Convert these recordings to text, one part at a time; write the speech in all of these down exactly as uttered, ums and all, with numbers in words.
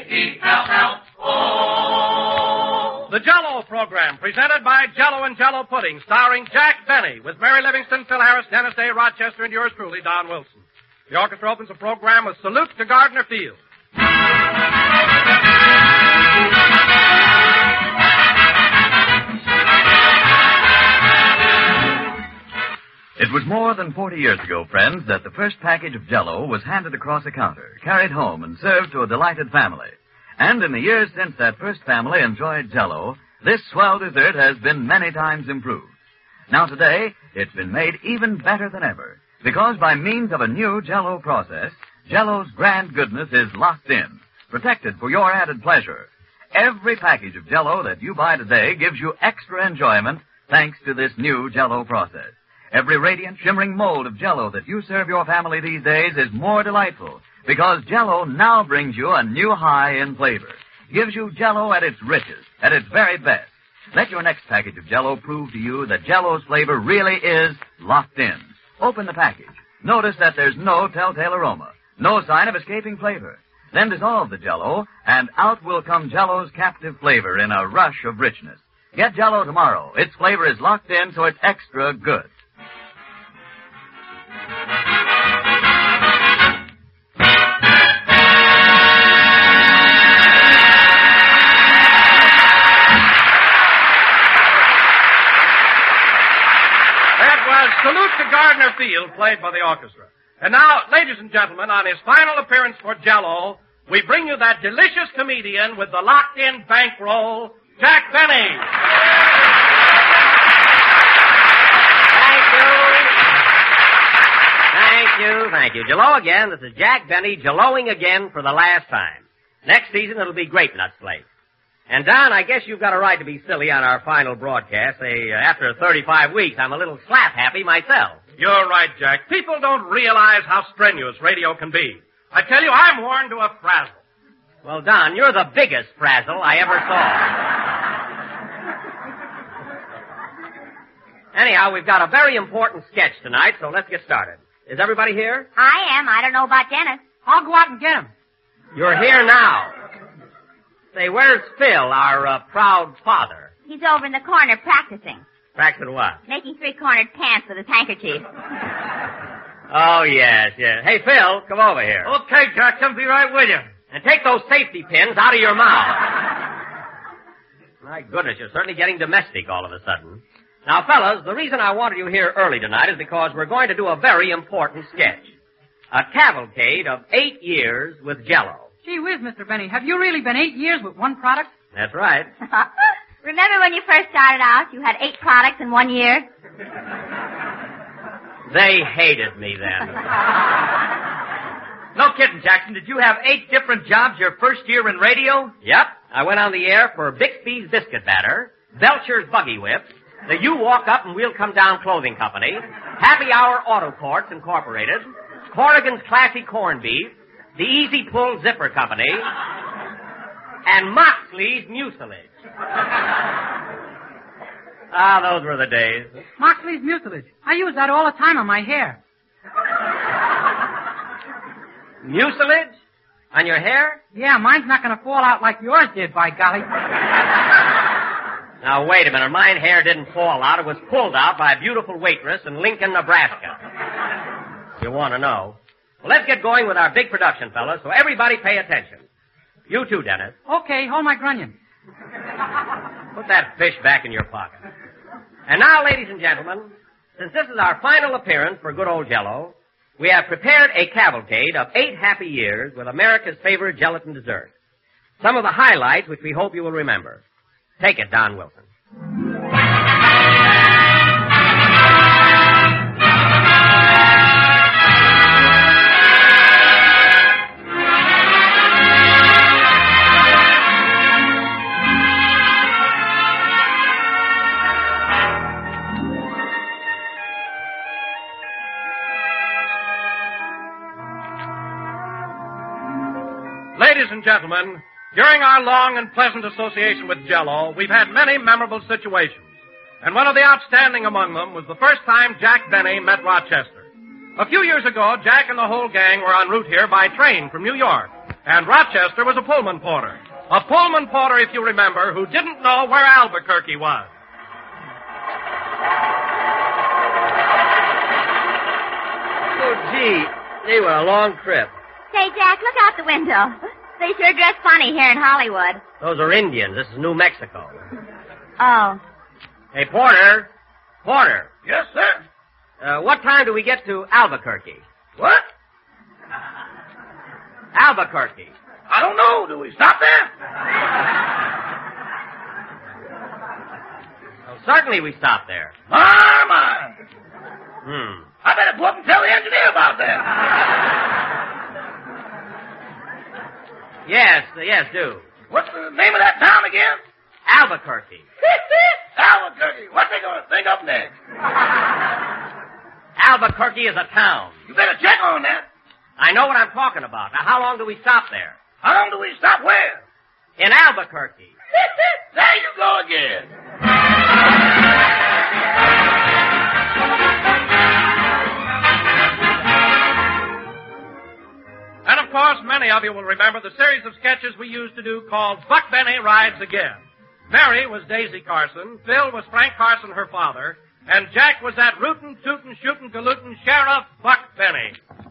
E L L O. The Jell-O program, presented by Jell-O and Jell-O Pudding, starring Jack Benny, with Mary Livingston, Phil Harris, Dennis Day, Rochester, and yours truly, Don Wilson. The orchestra opens the program with Salute to Gardner Field. It was more than forty years ago, friends, that the first package of Jell-O was handed across a counter, carried home, and served to a delighted family. And in the years since that first family enjoyed Jell-O, this swell dessert has been many times improved. Now today, it's been made even better than ever, because by means of a new Jell-O process, Jell-O's grand goodness is locked in, protected for your added pleasure. Every package of Jell-O that you buy today gives you extra enjoyment thanks to this new Jell-O process. Every radiant, shimmering mold of Jell-O that you serve your family these days is more delightful because Jell-O now brings you a new high in flavor. Gives you Jell-O at its richest, at its very best. Let your next package of Jell-O prove to you that Jell-O's flavor really is locked in. Open the package. Notice that there's no telltale aroma, no sign of escaping flavor. Then dissolve the Jell-O, and out will come Jell-O's captive flavor in a rush of richness. Get Jell-O tomorrow. Its flavor is locked in, so it's extra good. Salute to Gardner Field, played by the orchestra. And now, ladies and gentlemen, on his final appearance for Jell-O, we bring you that delicious comedian with the locked-in bankroll, Jack Benny. Thank you, thank you. Jell-O again. This is Jack Benny, Jell-Oing again for the last time. Next season, it'll be Grape Nuts Flakes. And, Don, I guess you've got a right to be silly on our final broadcast. Say, uh, after thirty-five weeks, I'm a little slap-happy myself. You're right, Jack. People don't realize how strenuous radio can be. I tell you, I'm worn to a frazzle. Well, Don, you're the biggest frazzle I ever saw. Anyhow, we've got a very important sketch tonight, so let's get started. Is everybody here? I am. I don't know about Dennis. I'll go out and get him. You're here now. Say, where's Phil, our uh, proud father? He's over in the corner practicing. Practicing what? Making three-cornered pants with his handkerchief. Oh, yes, yes. Hey, Phil, come over here. Okay, Jack, I'll be right with you. And take those safety pins out of your mouth. My goodness, you're certainly getting domestic all of a sudden. Now, fellas, the reason I wanted you here early tonight is because we're going to do a very important sketch. A cavalcade of eight years with Jell-O. Gee whiz, Mister Benny, have you really been eight years with one product? That's right. Remember when you first started out, you had eight products in one year? They hated me then. No kidding, Jackson. Did you have eight different jobs your first year in radio? Yep. I went on the air for Bixby's Biscuit Batter, Belcher's Buggy Whip, the You Walk Up and We'll Come Down Clothing Company, Happy Hour Auto Courts Incorporated, Corrigan's Classy Corned Beef, the Easy Pull Zipper Company, and Moxley's Mucilage. Ah, those were the days. Moxley's Mucilage. I use that all the time on my hair. Mucilage? On your hair? Yeah, mine's not going to fall out like yours did, by golly. Now, wait a minute. Mine hair didn't fall out. It was pulled out by a beautiful waitress in Lincoln, Nebraska. You want to know. Well, let's get going with our big production, fellas, so everybody pay attention. You too, Dennis. Okay, hold my grunion. Put that fish back in your pocket. And now, ladies and gentlemen, since this is our final appearance for good old Jell-O, we have prepared a cavalcade of eight happy years with America's favorite gelatin dessert. Some of the highlights which we hope you will remember. Take it, Don Wilson. Ladies and gentlemen, during our long and pleasant association with Jell-O, we've had many memorable situations. And one of the outstanding among them was the first time Jack Benny met Rochester. A few years ago, Jack and the whole gang were en route here by train from New York. And Rochester was a Pullman porter. A Pullman porter, if you remember, who didn't know where Albuquerque was. Oh, gee, they were a long trip. Say, Jack, look out the window. They sure dress funny here in Hollywood. Those are Indians. This is New Mexico. Oh. Hey, Porter. Porter. Yes, sir. Uh, what time do we get to Albuquerque? What? Albuquerque. I don't know. Do we stop there? Well, certainly we stop there. My, my. Hmm. I better go up and tell the engineer about that. Yes, yes, do. What's the name of that town again? Albuquerque. Albuquerque. What's they going to think up next? Albuquerque is a town. You better check on that. I know what I'm talking about. Now, how long do we stop there? How long do we stop where? In Albuquerque. There you go again. And, of course, many of you will remember the series of sketches we used to do called Buck Benny Rides Again. Mary was Daisy Carson, Phil was Frank Carson, her father, and Jack was that rootin', tootin', shootin', galootin' Sheriff Buck Benny.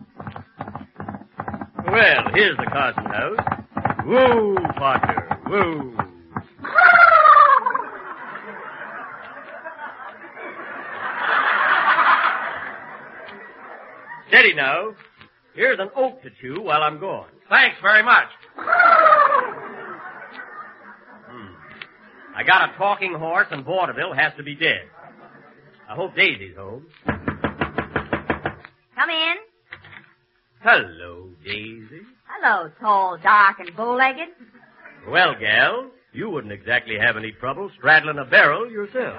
Well, here's the Carson house. Woo, partner, woo. Steady now. Here's an oak to chew while I'm gone. Thanks very much. Hmm. I got a talking horse, and vaudeville has to be dead. I hope Daisy's home. Come in. Hello, Daisy. Hello, tall, dark, and bow-legged. Well, gal, you wouldn't exactly have any trouble straddling a barrel yourself.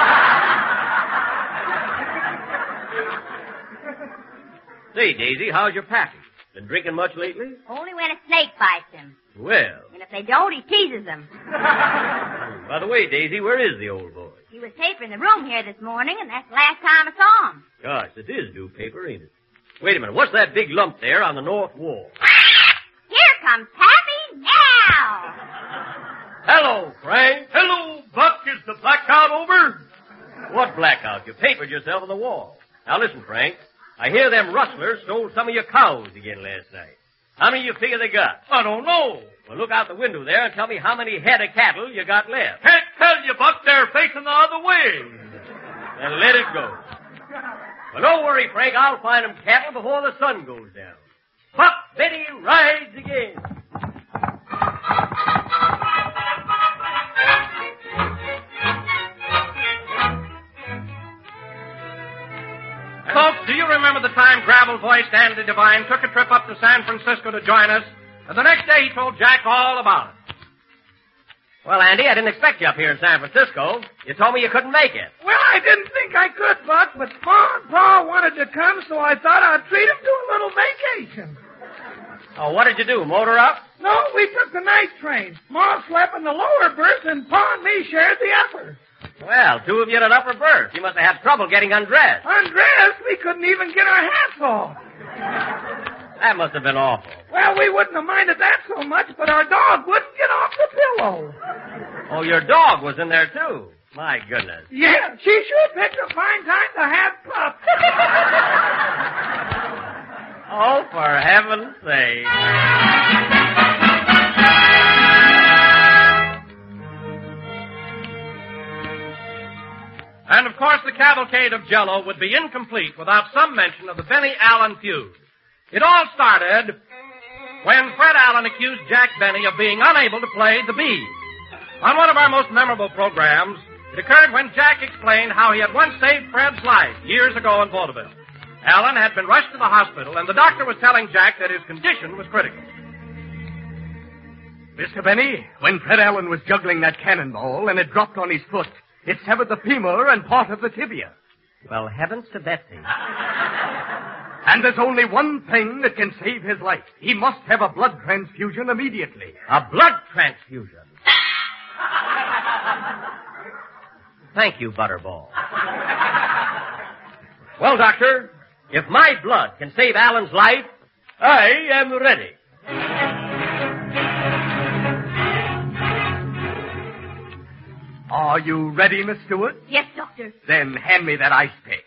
Say, Daisy, how's your packing? Been drinking much lately? Only when a snake bites him. Well. And if they don't, he teases them. By the way, Daisy, where is the old boy? He was papering the room here this morning, and that's the last time I saw him. Gosh, it is new paper, ain't it? Wait a minute. What's that big lump there on the north wall? Here comes Pappy now. Hello, Frank. Hello, Buck. Is the blackout over? What blackout? You papered yourself on the wall. Now listen, Frank. I hear them rustlers stole some of your cows again last night. How many you figure they got? I don't know. Well, look out the window there and tell me how many head of cattle you got left. Can't tell you, Buck. They're facing the other way. Then let it go. Well, don't worry, Frank. I'll find them cattle before the sun goes down. Buck Benny rides again. Folks, do you remember the time gravel-voiced Andy Devine took a trip up to San Francisco to join us? And the next day he told Jack all about it. Well, Andy, I didn't expect you up here in San Francisco. You told me you couldn't make it. Well, I didn't think I could, Buck, but Ma and Pa wanted to come, so I thought I'd treat them to a little vacation. Oh, what did you do, motor up? No, we took the night train. Ma slept in the lower berth, and Pa and me shared the upper. Well, two of you in an upper berth. You must have had trouble getting undressed. Undressed? We couldn't even get our hats off. That must have been awful. Well, we wouldn't have minded that so much, but our dog wouldn't get off the pillow. Oh, your dog was in there, too. My goodness. Yeah, she sure picked a fine time to have pup. Oh, for heaven's sake. And, of course, the cavalcade of Jell-O would be incomplete without some mention of the Benny Allen feud. It all started when Fred Allen accused Jack Benny of being unable to play the bees. On one of our most memorable programs, it occurred when Jack explained how he had once saved Fred's life years ago in vaudeville. Allen had been rushed to the hospital, and the doctor was telling Jack that his condition was critical. Mister Benny, when Fred Allen was juggling that cannonball and it dropped on his foot, it severed the femur and part of the tibia. Well, heavens to Betsy. And there's only one thing that can save his life. He must have a blood transfusion immediately. A blood transfusion? Thank you, Butterball. Well, Doctor, if my blood can save Alan's life, I am ready. Are you ready, Miss Stewart? Yes, Doctor. Then hand me that ice pick.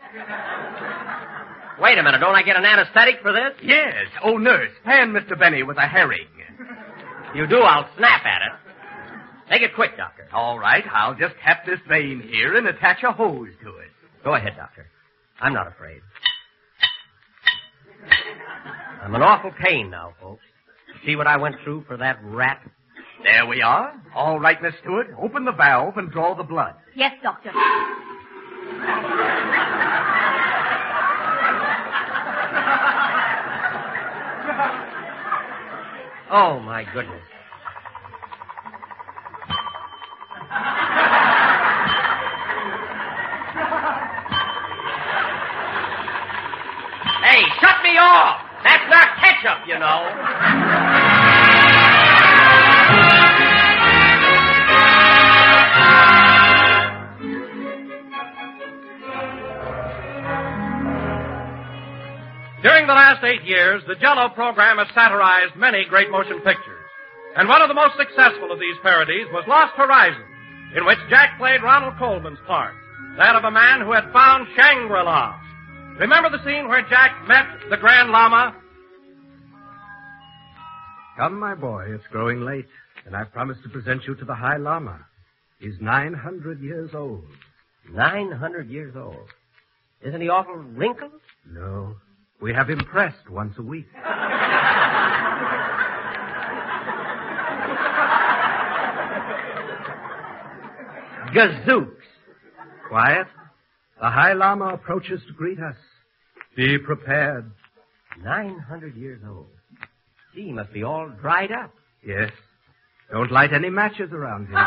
Wait a minute. Don't I get an anesthetic for this? Yes. Oh, nurse, pan Mister Benny with a herring. You do, I'll snap at it. Make it quick, Doctor. All right, I'll just tap this vein here and attach a hose to it. Go ahead, Doctor. I'm not afraid. I'm in awful pain now, folks. See what I went through for that rat? There we are. All right, Miss Stewart. Open the valve and draw the blood. Yes, Doctor. Oh, my goodness. Hey, shut me off! That's not ketchup, you know. During the last eight years, the Jell-O program has satirized many great motion pictures. And one of the most successful of these parodies was Lost Horizon, in which Jack played Ronald Colman's part, that of a man who had found Shangri-La. Remember the scene where Jack met the Grand Lama? Come, my boy, it's growing late, and I promised to present you to the High Lama. He's nine hundred years old. Nine hundred years old. Isn't he awful wrinkled? No. We have him pressed once a week. Gazooks. Quiet. The High Lama approaches to greet us. Be prepared. Nine hundred years old. Gee, he must be all dried up. Yes. Don't light any matches around him.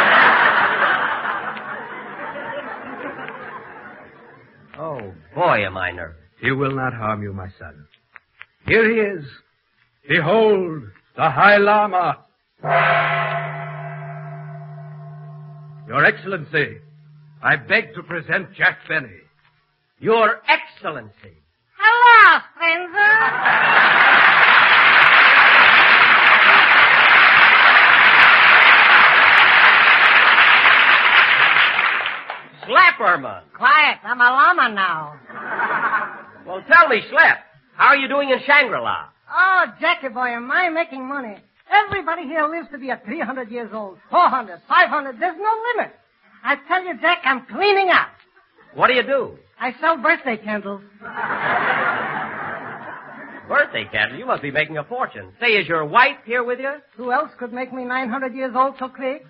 Oh, boy, am I nervous. He will not harm you, my son. Here he is. Behold, the High Lama. Your Excellency, I beg to present Jack Benny. Your Excellency. Hello, stranger. Slapperman. Quiet. I'm a llama now. Well, tell me, Slap, how are you doing in Shangri-La? Oh, Jackie boy, am I making money? Everybody here lives to be at three hundred years old, four hundred, five hundred. There's no limit. I tell you, Jack, I'm cleaning up. What do you do? I sell birthday candles. Birthday candle? You must be making a fortune. Say, is your wife here with you? Who else could make me nine hundred years old so quick?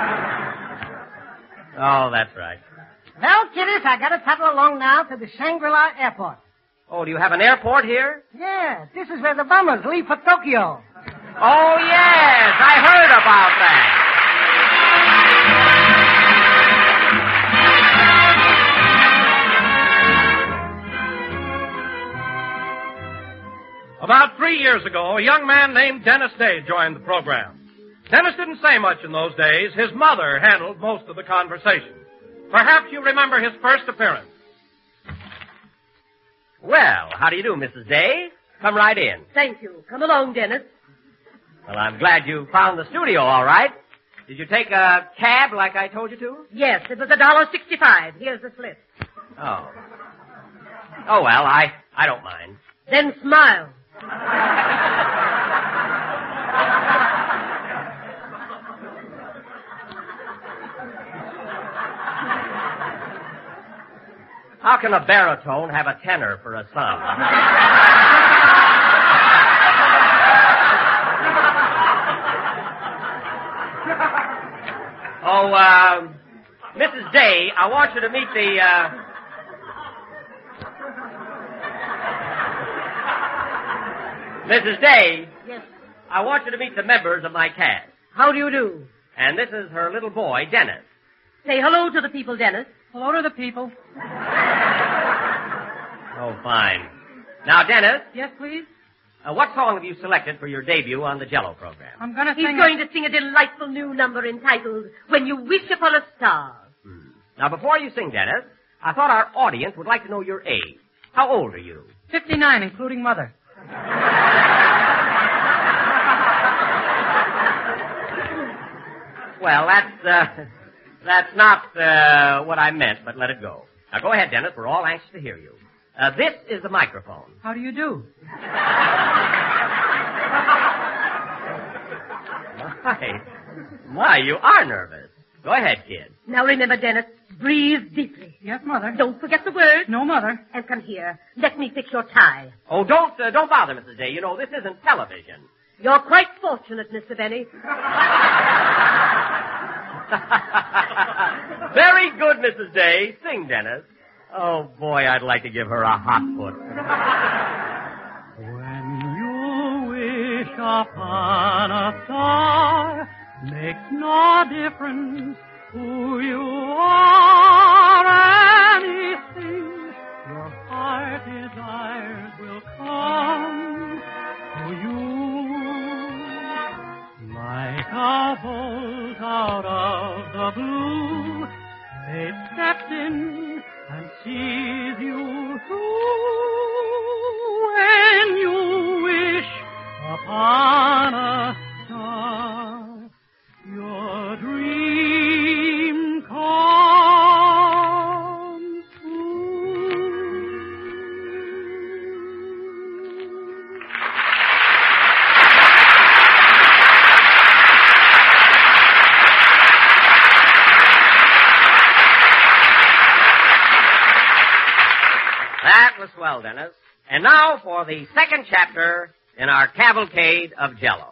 Oh, that's right. Well, kiddies, I gotta toddle along now to the Shangri-La airport. Oh, do you have an airport here? Yeah, this is where the bombers leave for Tokyo. Oh, yes, I heard about that. About three years ago, a young man named Dennis Day joined the program. Dennis didn't say much in those days. His mother handled most of the conversation. Perhaps you remember his first appearance. Well, how do you do, Missus Day? Come right in. Thank you. Come along, Dennis. Well, I'm glad you found the studio all right. Did you take a cab like I told you to? Yes, it was a dollar sixty-five. Here's the slip. Oh. Oh, well, I, I don't mind. Then smile. How can a baritone have a tenor for a son? Oh, uh, Missus Day, I want you to meet the, uh... Missus Day. Yes. I want you to meet the members of my cast. How do you do? And this is her little boy, Dennis. Say hello to the people, Dennis. Hello to the people. Oh, fine. Now, Dennis. Yes, please? Uh, what song have you selected for your debut on the Jell-O program? I'm gonna He's sing going a... to sing a delightful new number entitled When You Wish Upon a Star. Hmm. Now, before you sing, Dennis, I thought our audience would like to know your age. How old are you? fifty-nine, including mother. Well, that's, uh, That's not uh, what I meant, but let it go. Now go ahead, Dennis. We're all anxious to hear you. Uh, this is the microphone. How do you do? My, my, you are nervous. Go ahead, kid. Now remember, Dennis, breathe deeply. Yes, Mother. Don't forget the words. No, Mother. And come here. Let me fix your tie. Oh, don't uh, don't bother, Missus Day. You know, this isn't television. You're quite fortunate, Mister Benny. Very good, Missus Day. Sing, Dennis. Oh, boy, I'd like to give her a hot foot. When you wish upon a star, makes no difference who you are, anything your heart desires will come to you. Like a bolt out of the blue, fate steps in and sees you through. When you wish upon a star, your dream comes true. That was swell, Dennis. And now for the second chapter in our cavalcade of Jell-O.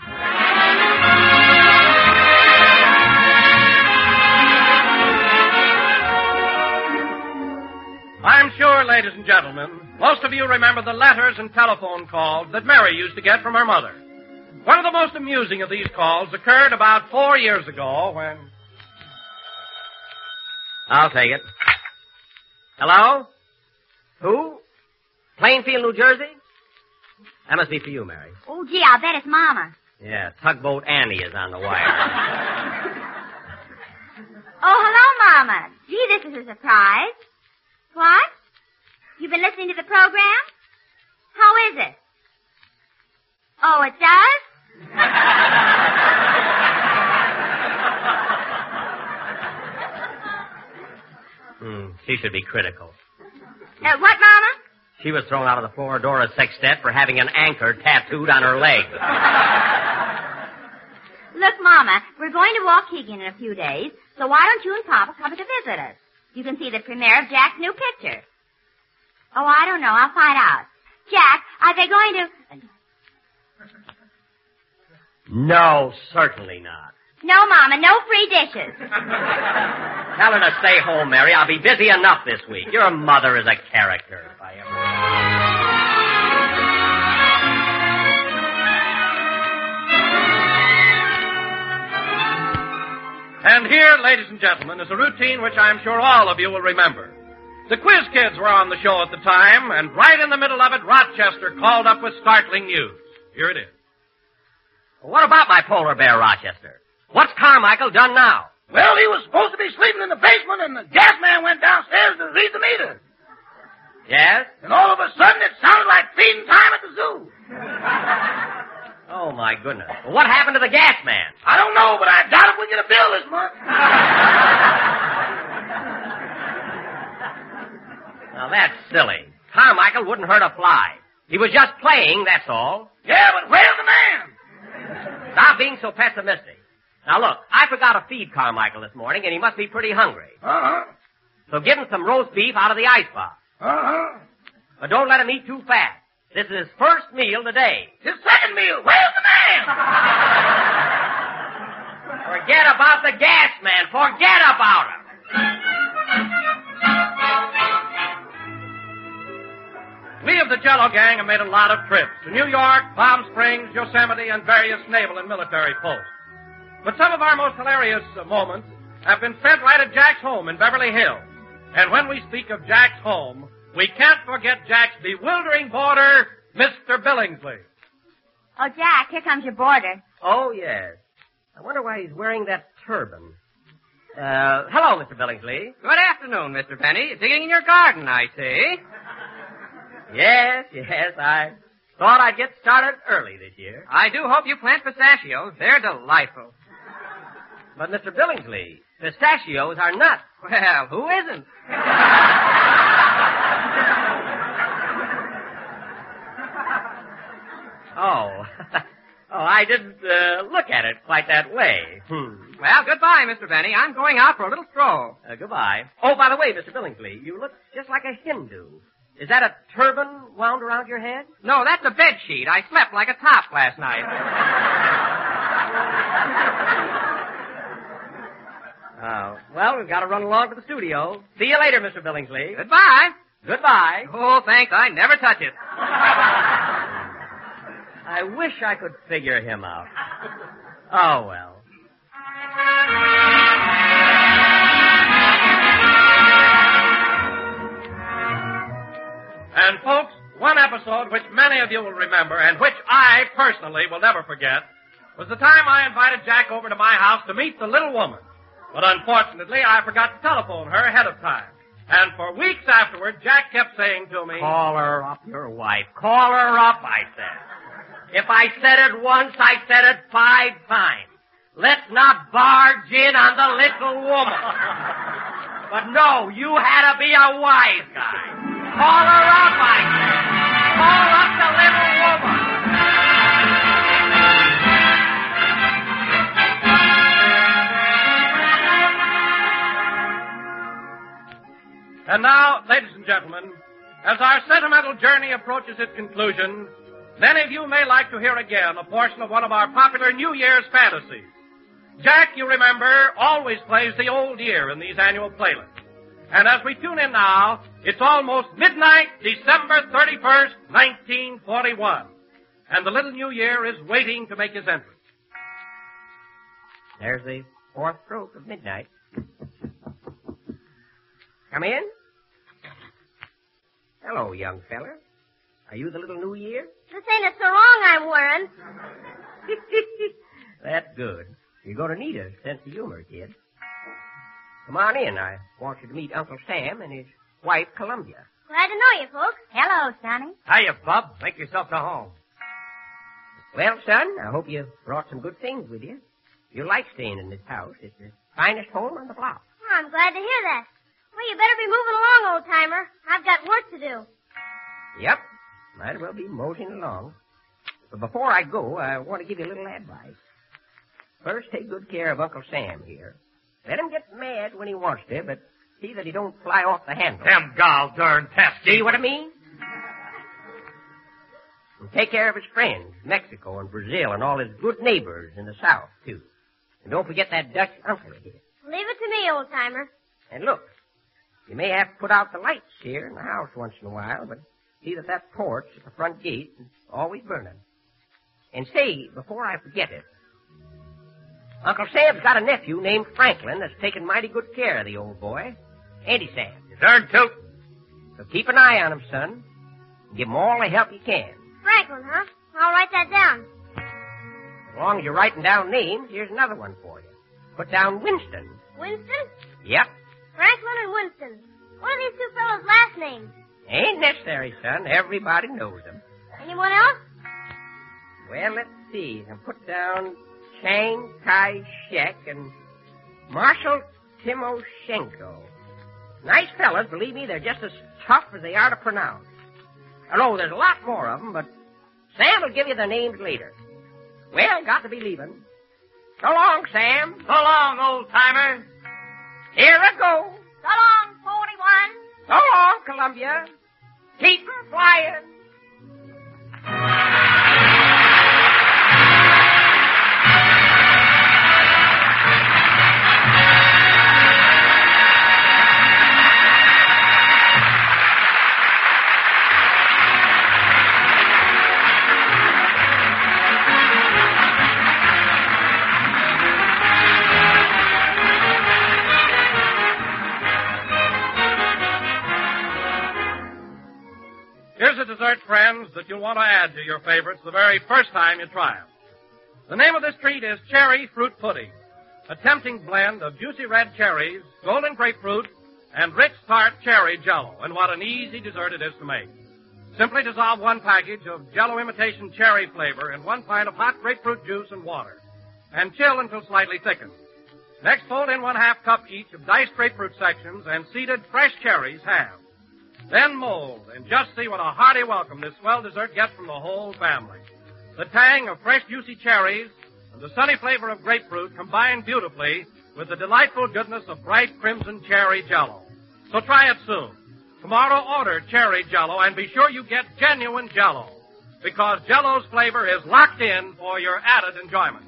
I'm sure, ladies and gentlemen, most of you remember the letters and telephone calls that Mary used to get from her mother. One of the most amusing of these calls occurred about four years ago when... I'll take it. Hello? Who? Plainfield, New Jersey? That must be for you, Mary. Oh, gee, I'll bet it's Mama. Yeah, Tugboat Annie is on the wire. Oh, hello, Mama. Gee, this is a surprise. What? You've been listening to the program? How is it? Oh, it does? Hmm, she should be critical. Uh, what, Mama? She was thrown out of the Florodora Sextet for having an anchor tattooed on her leg. Look, Mama, we're going to Waukegan in a few days, so why don't you and Papa come to visit us? You can see the premiere of Jack's new picture. Oh, I don't know. I'll find out. Jack, are they going to... No, certainly not. No, Mama, no free dishes. Tell her to stay home, Mary. I'll be busy enough this week. Your mother is a character, if I ever... And here, ladies and gentlemen, is a routine which I'm sure all of you will remember. The Quiz Kids were on the show at the time, and right in the middle of it, Rochester called up with startling news. Here it is. What about my polar bear, Rochester? What's Carmichael done now? Well, he was supposed to be sleeping in the basement, and the gas man went downstairs to read the meter. Yes? And all of a sudden, it sounded like feeding time at the zoo. Oh, my goodness. Well, what happened to the gas man? I don't know, but I doubt if we get a bill this month. Now, that's silly. Carmichael wouldn't hurt a fly. He was just playing, that's all. Yeah, but where's the man? Stop being so pessimistic. Now, look, I forgot to feed Carmichael this morning, and he must be pretty hungry. Uh-huh. So give him some roast beef out of the icebox. Uh-huh. But don't let him eat too fast. This is his first meal today. His second meal. Where's the man? Forget about the gas man. Forget about him. We of the Jell-O gang have made a lot of trips to New York, Palm Springs, Yosemite, and various naval and military posts. But some of our most hilarious uh, moments have been spent right at Jack's home in Beverly Hills. And when we speak of Jack's home, we can't forget Jack's bewildering boarder, Mister Billingsley. Oh, Jack, here comes your boarder. Oh, yes. I wonder why he's wearing that turban. Uh, hello, Mister Billingsley. Good afternoon, Mister Penny. Digging in your garden, I see. Yes, yes, I thought I'd get started early this year. I do hope you plant pistachios. They're delightful. But, Mister Billingsley, pistachios are nuts. Well, who isn't? Oh. Oh, I didn't uh, look at it quite that way. Hmm. Well, goodbye, Mister Benny. I'm going out for a little stroll. Uh, goodbye. Oh, by the way, Mister Billingsley, you look just like a Hindu. Is that a turban wound around your head? No, that's a bed sheet. I slept like a top last night. Oh, well, we've got to run along to the studio. See you later, Mister Billingsley. Goodbye. Goodbye. Oh, thanks. I never touch it. I wish I could figure him out. Oh, well. And, folks, one episode which many of you will remember and which I personally will never forget was the time I invited Jack over to my house to meet the little woman. But unfortunately, I forgot to telephone her ahead of time. And for weeks afterward, Jack kept saying to me, Call her up, your wife. Call her up, I said. If I said it once, I said it five times. Let's not barge in on the little woman. But no, you had to be a wise guy. Call her up, I said. Call up the little woman. And now, ladies and gentlemen, as our sentimental journey approaches its conclusion, many of you may like to hear again a portion of one of our popular New Year's fantasies. Jack, you remember, always plays the old year in these annual playlists. And as we tune in now, it's almost midnight, December thirty-first, nineteen forty-one. And the little New Year is waiting to make his entrance. There's the fourth stroke of midnight. Come in. Hello, young feller. Are you the little New Year? This ain't a sarong I'm wearing. That's good. You're going to need a sense of humor, kid. Come on in. I want you to meet Uncle Sam and his wife, Columbia. Glad to know you, folks. Hello, Sonny. Hiya, Bub. Make yourself to home. Well, son, I hope you brought some good things with you. You'll like staying in this house. It's the finest home on the block. Oh, I'm glad to hear that. Well, you better be moving along, old-timer. I've got work to do. Yep. Might as well be moseying along. But before I go, I want to give you a little advice. First, take good care of Uncle Sam here. Let him get mad when he wants to, but see that he don't fly off the handle. Them gall darn pesky. See what I mean? And take care of his friends, Mexico and Brazil, and all his good neighbors in the South, too. And don't forget that Dutch uncle of his. Leave it to me, old-timer. And look, you may have to put out the lights here in the house once in a while, but see that that porch at the front gate is always burning. And say, before I forget it, Uncle Sam's got a nephew named Franklin that's taking mighty good care of the old boy. Ain't he, Sam? You darn toot. So keep an eye on him, son. And give him all the help you can. Franklin, huh? I'll write that down. As long as you're writing down names, here's another one for you. Put down Winston. Winston? Yep. Franklin and Winston. What are these two fellows' last names? Ain't necessary, son. Everybody knows them. Anyone else? Well, let's see. I'll put down Chiang Kai-shek and Marshal Timoshenko. Nice fellas, believe me, they're just as tough as they are to pronounce. I know there's a lot more of them, but Sam will give you their names later. Well, got to be leaving. So long, Sam. So long, old-timer. Here I go. So long, forty-one. So long, Columbia. Keep 'em flying. Here's a dessert, friends, that you'll want to add to your favorites the very first time you try them. The name of this treat is Cherry Fruit Pudding, a tempting blend of juicy red cherries, golden grapefruit, and rich tart cherry jello. And what an easy dessert it is to make. Simply dissolve one package of jello imitation cherry flavor in one pint of hot grapefruit juice and water, and chill until slightly thickened. Next, fold in one half cup each of diced grapefruit sections and seeded fresh cherries halved. Then mold and just see what a hearty welcome this swell dessert gets from the whole family. The tang of fresh juicy cherries and the sunny flavor of grapefruit combine beautifully with the delightful goodness of bright crimson cherry Jell-O. So try it soon. Tomorrow order cherry Jell-O and be sure you get genuine Jell-O, because Jell-O's flavor is locked in for your added enjoyment.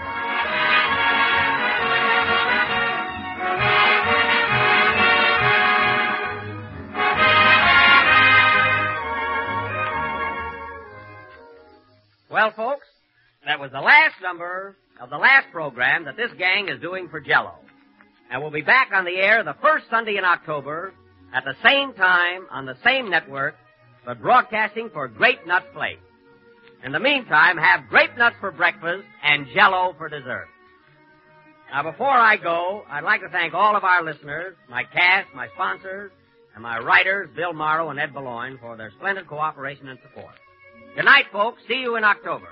Well, folks, that was the last number of the last program that this gang is doing for Jell-O. And we'll be back on the air the first Sunday in October at the same time on the same network, but broadcasting for Grape Nut Flakes. In the meantime, have grape nuts for breakfast and Jell-O for dessert. Now, before I go, I'd like to thank all of our listeners, my cast, my sponsors, and my writers, Bill Morrow and Ed Boulogne, for their splendid cooperation and support. Good night, folks. See you in October.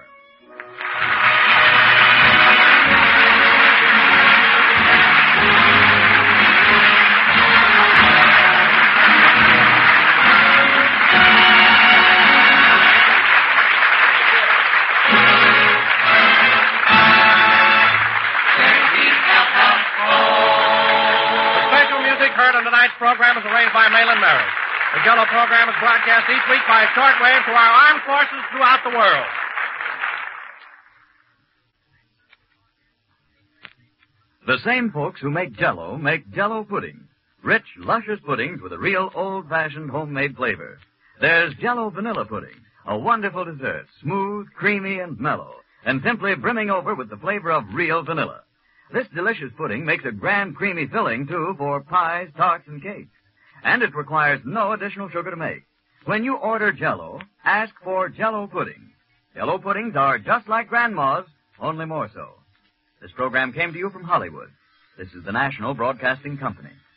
Heard on tonight's program is arranged by Malin Merritt. The Jell-O program is broadcast each week by shortwave to our armed forces throughout the world. The same folks who make Jell-O make Jell-O pudding. Rich, luscious puddings with a real old-fashioned homemade flavor. There's Jell-O vanilla pudding, a wonderful dessert, smooth, creamy, and mellow, and simply brimming over with the flavor of real vanilla. This delicious pudding makes a grand creamy filling, too, for pies, tarts, and cakes. And it requires no additional sugar to make. When you order Jell-O, ask for Jell-O pudding. Jell-O puddings are just like Grandma's, only more so. This program came to you from Hollywood. This is the National Broadcasting Company.